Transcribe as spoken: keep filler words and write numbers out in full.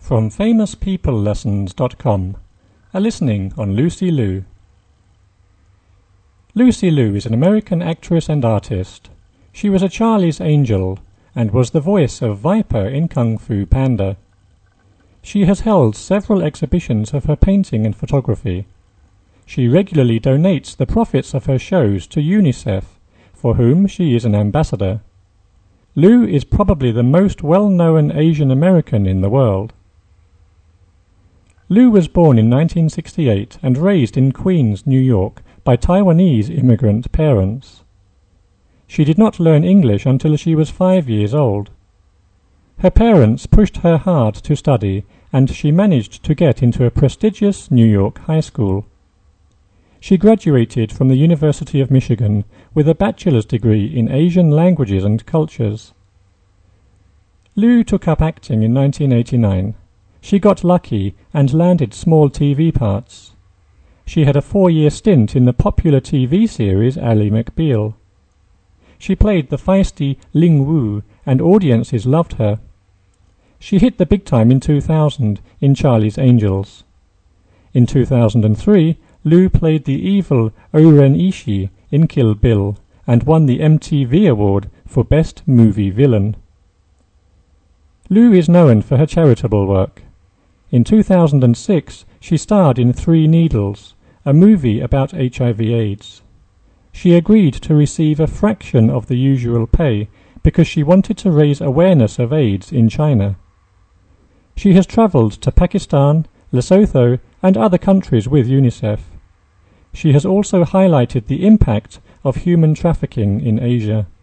From famous people lessons dot com, a listening on Lucy Liu. Lucy Liu is an American actress and artist. She was a Charlie's Angel and was the voice of Viper in Kung Fu Panda. She has held several exhibitions of her painting and photography. She regularly donates the profits of her shows to UNICEF, for whom she is an ambassador. Liu is probably the most well-known Asian American in the world. Liu was born in nineteen sixty-eight and raised in Queens, New York, by Taiwanese immigrant parents. She did not learn English until she was five years old. Her parents pushed her hard to study, and she managed to get into a prestigious New York high school. She graduated from the University of Michigan with a bachelor's degree in Asian languages and cultures. Liu took up acting in nineteen eighty-nine. She got lucky and landed small T V parts. She had a four-year stint in the popular T V series Ally McBeal. She played the feisty Ling Wu, and audiences loved her. She hit the big time in two thousand in Charlie's Angels. In two thousand three, Liu played the evil O-Ren Ishii in Kill Bill and won the M T V Award for Best Movie Villain. Liu is known for her charitable work. In two thousand six, she starred in Three Needles, a movie about H I V AIDS. She agreed to receive a fraction of the usual pay because she wanted to raise awareness of AIDS in China. She has travelled to Pakistan, Lesotho, and other countries with UNICEF. She has also highlighted the impact of human trafficking in Asia.